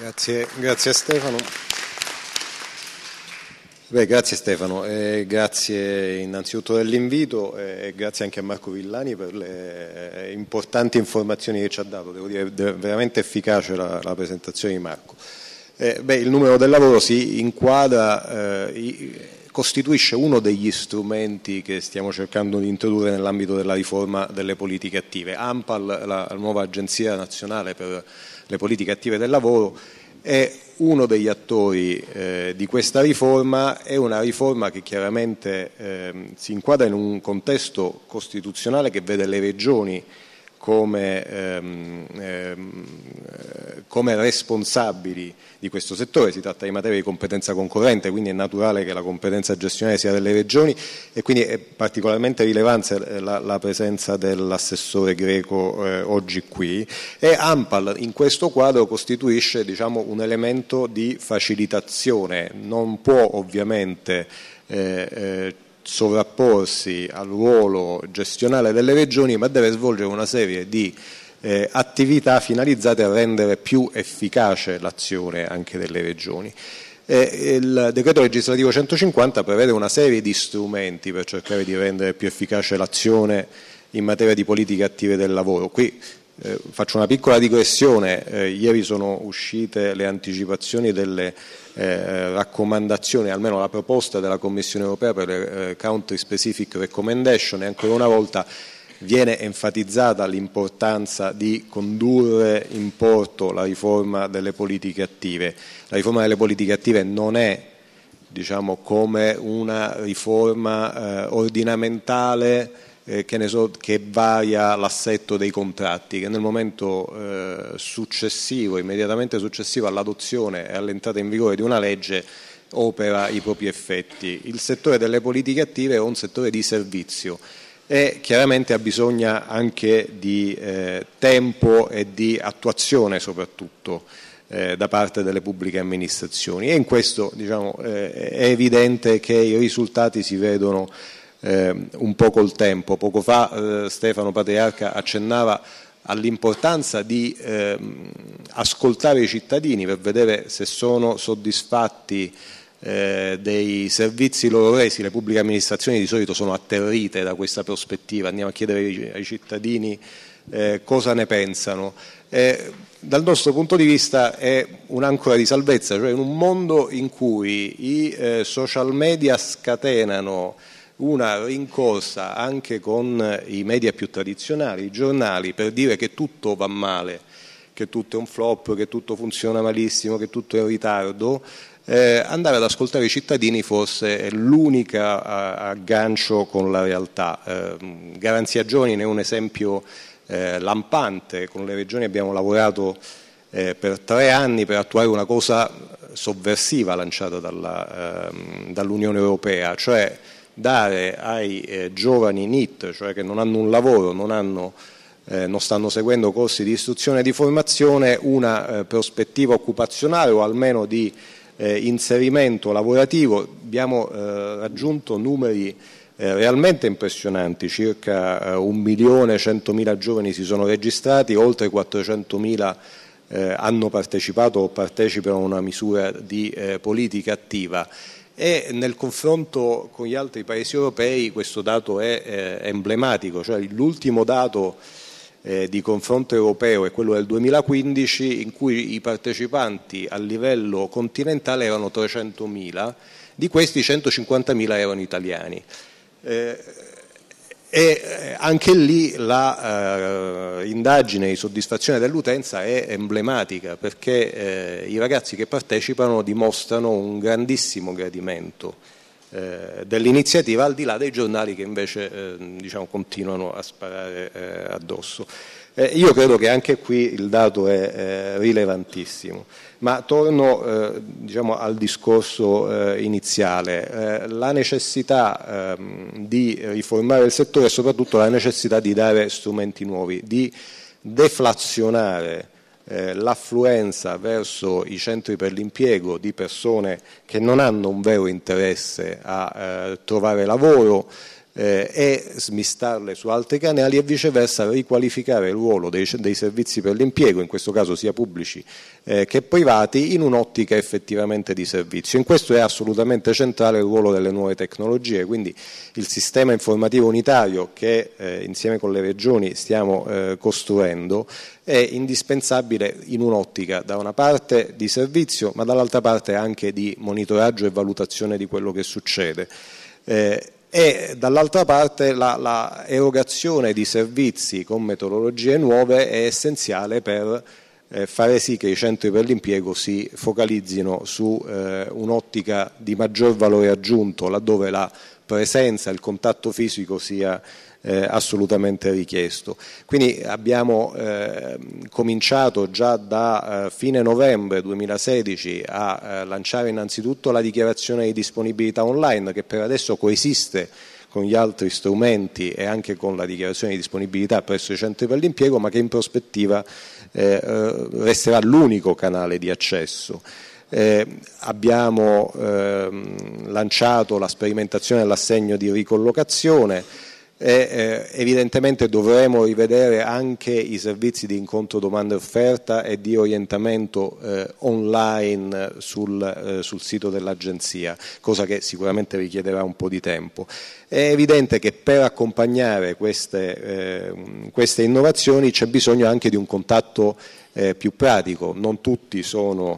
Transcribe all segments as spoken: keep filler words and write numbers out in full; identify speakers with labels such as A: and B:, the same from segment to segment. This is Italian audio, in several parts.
A: Grazie, grazie Stefano. Beh, grazie Stefano, eh, grazie innanzitutto dell'invito e eh, grazie anche a Marco Villani per le eh, importanti informazioni che ci ha dato. Devo dire, è veramente efficace la, la presentazione di Marco. Eh, beh, il numero del lavoro si inquadra, eh, costituisce uno degli strumenti che stiamo cercando di introdurre nell'ambito della riforma delle politiche attive. ANPAL, la, la nuova Agenzia Nazionale per le Politiche Attive del Lavoro, è uno degli attori eh, di questa riforma. È una riforma che chiaramente eh, si inquadra in un contesto costituzionale che vede le regioni come, ehm, ehm, come responsabili di questo settore. Si tratta di materia di competenza concorrente, quindi è naturale che la competenza gestionale sia delle regioni e quindi è particolarmente rilevante la, la presenza dell'assessore Greco eh, oggi qui. E ANPAL in questo quadro costituisce, diciamo, un elemento di facilitazione. Non può ovviamente eh, eh, sovrapporsi al ruolo gestionale delle regioni, ma deve svolgere una serie di eh, attività finalizzate a rendere più efficace l'azione anche delle regioni. Eh, il decreto legislativo centocinquanta prevede una serie di strumenti per cercare di rendere più efficace l'azione in materia di politiche attive del lavoro. Qui eh, faccio una piccola digressione. Eh, ieri sono uscite le anticipazioni delle Eh, raccomandazioni, almeno la proposta della Commissione europea per le eh, country specific recommendation, e ancora una volta viene enfatizzata l'importanza di condurre in porto la riforma delle politiche attive. La riforma delle politiche attive non è, diciamo, come una riforma eh, ordinamentale Eh, che, ne so, che varia l'assetto dei contratti, che nel momento eh, successivo, immediatamente successivo all'adozione e all'entrata in vigore di una legge, opera i propri effetti. Il settore delle politiche attive è un settore di servizio e chiaramente ha bisogno anche di eh, tempo e di attuazione soprattutto eh, da parte delle pubbliche amministrazioni, e in questo, diciamo, eh, è evidente che i risultati si vedono Eh, un po' col tempo. Poco fa eh, Stefano Patriarca accennava all'importanza di eh, ascoltare i cittadini per vedere se sono soddisfatti eh, dei servizi loro resi. Le pubbliche amministrazioni di solito sono atterrite da questa prospettiva. Andiamo a chiedere ai, ai cittadini eh, cosa ne pensano. Eh, dal nostro punto di vista è un'ancora di salvezza, cioè in un mondo in cui i eh, social media scatenano una rincorsa anche con i media più tradizionali, i giornali, per dire che tutto va male, che tutto è un flop, che tutto funziona malissimo, che tutto è in ritardo, eh, andare ad ascoltare i cittadini forse è l'unica aggancio con la realtà. Eh, Garanzia Giovani ne è un esempio eh, lampante. Con le regioni abbiamo lavorato eh, per tre anni per attuare una cosa sovversiva lanciata dalla, eh, dall'Unione Europea, cioè dare ai eh, giovani N I T, cioè che non hanno un lavoro, non, hanno, eh, non stanno seguendo corsi di istruzione e di formazione, una eh, prospettiva occupazionale o almeno di eh, inserimento lavorativo. Abbiamo eh, raggiunto numeri eh, realmente impressionanti: circa eh, un milione e centomila giovani si sono registrati, oltre quattrocentomila eh, hanno partecipato o partecipano a una misura di eh, politica attiva. E nel confronto con gli altri paesi europei questo dato è eh, emblematico, cioè l'ultimo dato eh, di confronto europeo è quello del duemilaquindici, in cui i partecipanti a livello continentale erano trecentomila, di questi centocinquantamila erano italiani. Eh, E anche lì la eh, indagine di soddisfazione dell'utenza è emblematica, perché eh, i ragazzi che partecipano dimostrano un grandissimo gradimento eh, dell'iniziativa, al di là dei giornali che invece eh, diciamo, continuano a sparare eh, addosso. Eh, io credo che anche qui il dato è eh, rilevantissimo, ma torno eh, diciamo, al discorso eh, iniziale. Eh, la necessità eh, di riformare il settore e soprattutto la necessità di dare strumenti nuovi, di deflazionare eh, l'affluenza verso i centri per l'impiego di persone che non hanno un vero interesse a eh, trovare lavoro, eh, e smistarle su altri canali e viceversa riqualificare il ruolo dei, dei servizi per l'impiego, in questo caso sia pubblici eh, che privati, in un'ottica effettivamente di servizio. In questo è assolutamente centrale il ruolo delle nuove tecnologie, quindi il sistema informativo unitario che eh, insieme con le regioni stiamo eh, costruendo è indispensabile in un'ottica da una parte di servizio ma dall'altra parte anche di monitoraggio e valutazione di quello che succede. Eh, e dall'altra parte la, la erogazione di servizi con metodologie nuove è essenziale per eh, fare sì che i centri per l'impiego si focalizzino su eh, un'ottica di maggior valore aggiunto, laddove la presenza, il contatto fisico sia eh, assolutamente richiesto. Quindi abbiamo eh, cominciato già da eh, fine novembre duemilasedici a eh, lanciare innanzitutto la dichiarazione di disponibilità online, che per adesso coesiste con gli altri strumenti e anche con la dichiarazione di disponibilità presso i centri per l'impiego, ma che in prospettiva eh, resterà l'unico canale di accesso. Eh, abbiamo eh, lanciato la sperimentazione dell'assegno di ricollocazione e eh, evidentemente dovremo rivedere anche i servizi di incontro domanda e offerta e di orientamento eh, online sul, eh, sul sito dell'agenzia, cosa che sicuramente richiederà un po' di tempo. È evidente che per accompagnare queste, eh, queste innovazioni c'è bisogno anche di un contatto eh, più pratico. Non tutti sono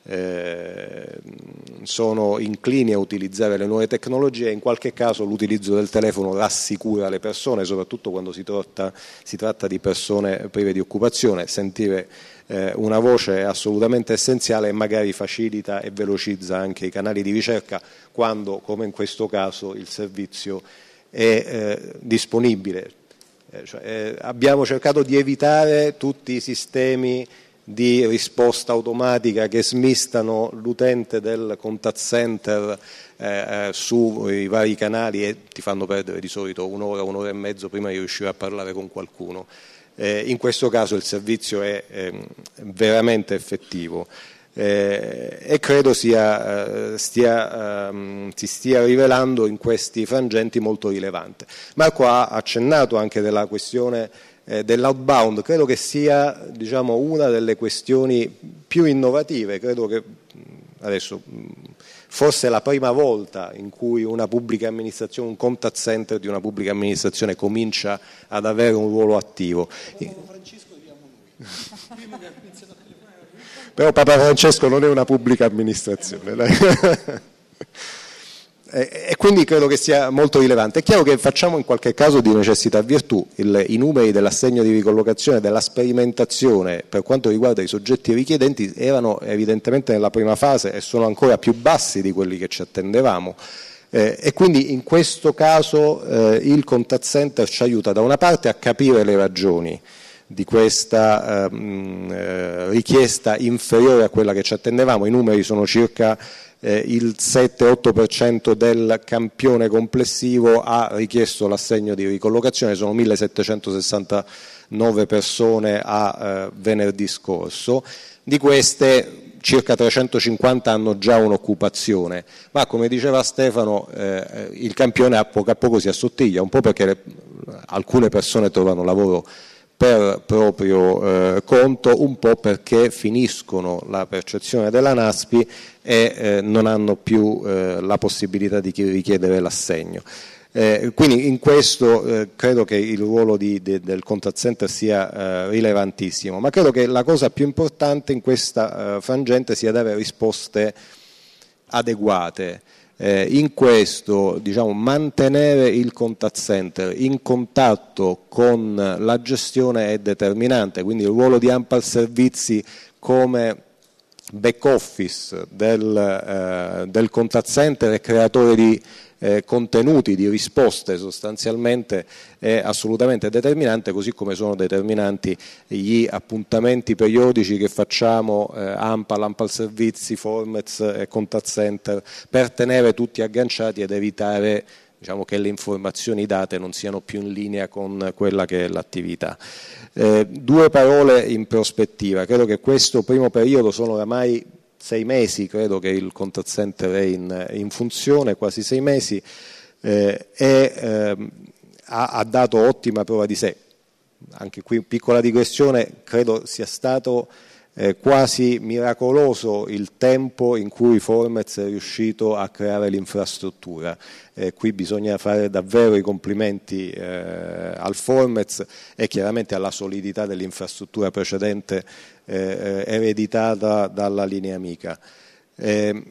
A: Eh, sono inclini a utilizzare le nuove tecnologie, in qualche caso l'utilizzo del telefono rassicura le persone, soprattutto quando si tratta, si tratta di persone prive di occupazione. Sentire eh, una voce è assolutamente essenziale e magari facilita e velocizza anche i canali di ricerca quando, come in questo caso, il servizio è eh, disponibile. Eh, cioè, eh, abbiamo cercato di evitare tutti i sistemi di risposta automatica che smistano l'utente del contact center eh, sui vari canali e ti fanno perdere di solito un'ora, un'ora e mezzo prima di riuscire a parlare con qualcuno. Eh, in questo caso il servizio è eh, veramente effettivo eh, e credo sia, stia, um, si stia rivelando in questi frangenti molto rilevante. Marco ha accennato anche della questione Eh, dell'outbound. Credo che sia, diciamo, una delle questioni più innovative. Credo che adesso forse è la prima volta in cui una pubblica amministrazione, un contact center di una pubblica amministrazione comincia ad avere un ruolo attivo. Però Papa Francesco non è una pubblica amministrazione. Dai. E quindi credo che sia molto rilevante. È chiaro che facciamo in qualche caso di necessità virtù. Il, i numeri dell'assegno di ricollocazione, della sperimentazione per quanto riguarda i soggetti richiedenti erano evidentemente nella prima fase e sono ancora più bassi di quelli che ci attendevamo. Eh, e quindi in questo caso eh, il contact center ci aiuta da una parte a capire le ragioni di questa ehm, eh, richiesta inferiore a quella che ci attendevamo. I numeri sono circa Eh, il sette otto per cento del campione complessivo ha richiesto l'assegno di ricollocazione, sono millesettecentosessantanove persone a eh, venerdì scorso, di queste circa trecentocinquanta hanno già un'occupazione, ma come diceva Stefano eh, il campione a poco a poco si assottiglia, un po' perché le, alcune persone trovano lavoro per proprio eh, conto, un po' perché finiscono la percezione della NASPI e eh, non hanno più eh, la possibilità di richiedere l'assegno. Eh, quindi in questo eh, credo che il ruolo di, de, del contact center sia eh, rilevantissimo, ma credo che la cosa più importante in questa eh, frangente sia dare risposte adeguate. Eh, in questo, diciamo, mantenere il contact center in contatto con la gestione è determinante, quindi il ruolo di ANPAL Servizi come back office del, eh, del contact center e creatore di eh, contenuti, di risposte sostanzialmente è assolutamente determinante, così come sono determinanti gli appuntamenti periodici che facciamo eh, ANPAL, ANPAL Servizi, Formez e Contact Center per tenere tutti agganciati ed evitare, diciamo, che le informazioni date non siano più in linea con quella che è l'attività. Eh, due parole in prospettiva. Credo che questo primo periodo sono oramai sei mesi, credo che il contact center è in, in funzione, quasi sei mesi. eh, è, eh, ha, ha dato ottima prova di sé. Anche qui piccola digressione, credo sia stato eh, quasi miracoloso il tempo in cui Formez è riuscito a creare l'infrastruttura. Eh, qui bisogna fare davvero i complimenti eh, al Formez e chiaramente alla solidità dell'infrastruttura precedente eh, ereditata dalla linea amica. Eh,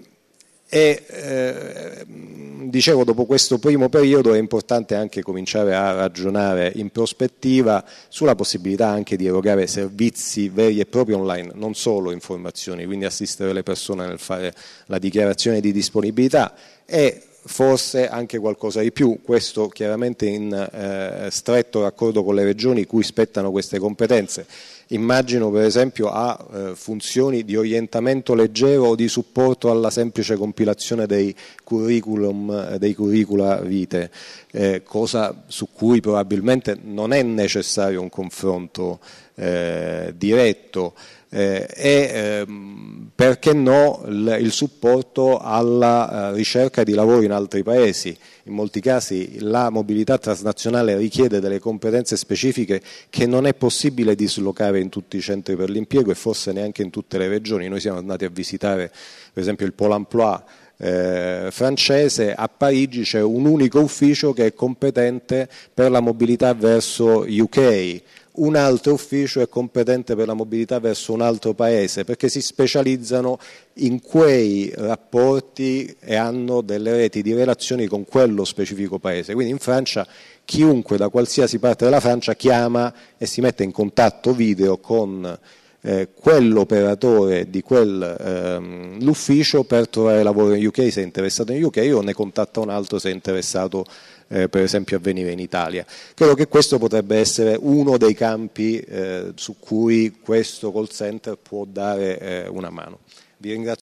A: E eh, dicevo, dopo questo primo periodo è importante anche cominciare a ragionare in prospettiva sulla possibilità anche di erogare servizi veri e propri online, non solo informazioni, quindi assistere le persone nel fare la dichiarazione di disponibilità e forse anche qualcosa di più, questo chiaramente in eh, stretto raccordo con le regioni cui spettano queste competenze. Immagino per esempio a eh, funzioni di orientamento leggero o di supporto alla semplice compilazione dei curriculum, dei curricula vitae, eh, cosa su cui probabilmente non è necessario un confronto eh, diretto. Eh, e ehm, perché no il, il supporto alla uh, ricerca di lavoro in altri paesi. In molti casi la mobilità transnazionale richiede delle competenze specifiche che non è possibile dislocare in tutti i centri per l'impiego e forse neanche in tutte le regioni. Noi siamo andati a visitare per esempio il Pôle emploi eh, francese, a Parigi c'è un unico ufficio che è competente per la mobilità verso U K. Un altro ufficio è competente per la mobilità verso un altro paese, perché si specializzano in quei rapporti e hanno delle reti di relazioni con quello specifico paese. Quindi in Francia chiunque da qualsiasi parte della Francia chiama e si mette in contatto video con eh, quell'operatore di quell'ufficio ehm, per trovare lavoro in U K se è interessato in U K o ne contatta un altro se è interessato Eh, per esempio a venire in Italia. Credo che questo potrebbe essere uno dei campi eh, su cui questo call center può dare eh, una mano. Vi ringrazio.